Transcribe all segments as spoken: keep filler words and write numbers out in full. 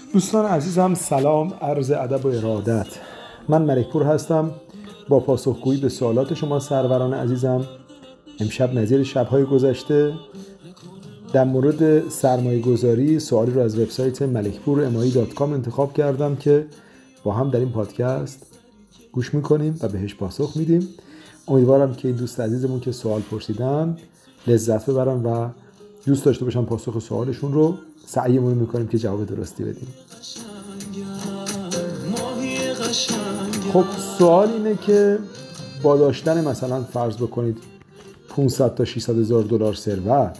دوستان عزیزم سلام، عرض ادب و ارادت. من ملکپور هستم با پاسخگویی به سوالات شما سروران عزیزم. امشب نظیر شب‌های گذشته در مورد سرمایه گذاری سوالی رو از وبسایت ملکپور ام آی دات کام انتخاب کردم که با هم در این پادکست گوش میکنیم و بهش پاسخ میدیم. امیدوارم که این دوست عزیزمون که سوال پرسیدن لذت ببرن و دوست داشته باشن پاسخ سوالشون رو. سعیمون رو میکنیم که جواب درستی بدیم. خب سوال اینه که با داشتن مثلا فرض بکنید پانصد تا ششصد هزار دلار ثروت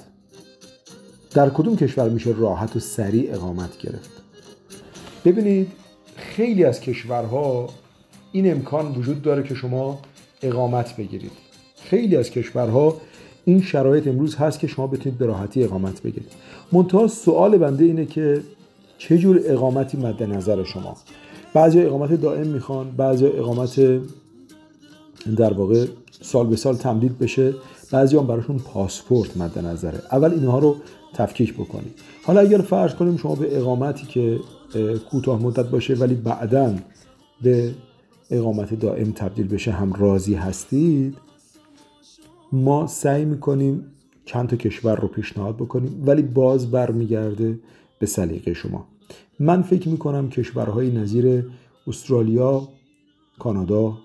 در کدوم کشور میشه راحت و سریع اقامت گرفت؟ ببینید خیلی از کشورها این امکان وجود داره که شما اقامت بگیرید. خیلی از کشورها این شرایط امروز هست که شما بتونید به راحتی اقامت بگیرید. منتها سوال بنده اینه که چه جور اقامتی مد نظر شما؟ بعضی اقامت دائم میخوان، بعضی اقامت در واقع سال به سال تمدید بشه، بعضی هم براشون پاسپورت مد نظره. اول اینها رو تفکیک بکنید. حالا اگر فرض کنیم شما به اقامتی که کوتاه مدت باشه ولی بعداً به اقامت دائم تبدیل بشه هم راضی هستید، ما سعی میکنیم چند تا کشور رو پیشنهاد بکنیم ولی باز برمیگرده به سلیقه شما. من فکر میکنم کشورهای نظیر استرالیا، کانادا،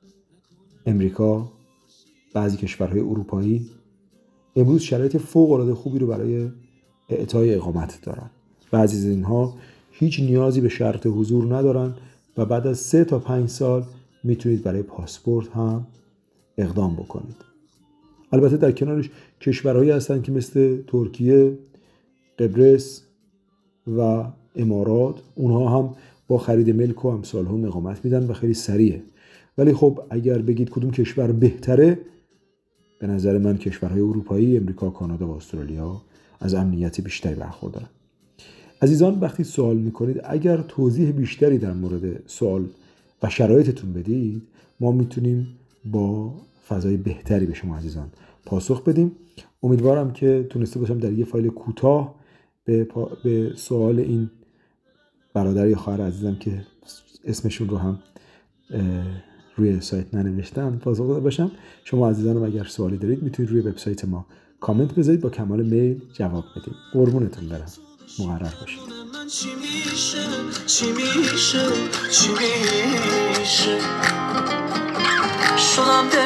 امریکا، بعضی کشورهای اروپایی امروز شرایط فوق العاده خوبی رو برای اعطای اقامت دارن. بعضی از اینها هیچ نیازی به شرط حضور ندارن و بعد از سه تا پنج سال میتونید برای پاسپورت هم اقدام بکنید. البته در کنارش کشورهایی هستن که مثل ترکیه، قبرس و امارات، اونها هم با خرید ملک و امثال هم اقامت میدن و خیلی سریعه. ولی خب اگر بگید کدوم کشور بهتره، به نظر من کشورهای اروپایی، امریکا، کانادا و استرالیا از امنیت بیشتری برخوردارن. عزیزان وقتی سوال میکنید اگر توضیح بیشتری در مورد سوال و شرایطتون بدید، ما میتونیم با فضای بهتری به شما عزیزان پاسخ بدیم. امیدوارم که تونسته باشم در یه فایل کوتاه به, پا... به سوال این برادر یا خواهر عزیزم که اسمشون رو هم روی سایت ننوشتم پاسخ داده باشم. شما عزیزانم اگر سوالی دارید میتونید روی وبسایت ما کامنت بذارید، با کمال میل جواب بدیم. قربونتون برم، مقرر باشید. چی میشه چی میشه چی میشه شدم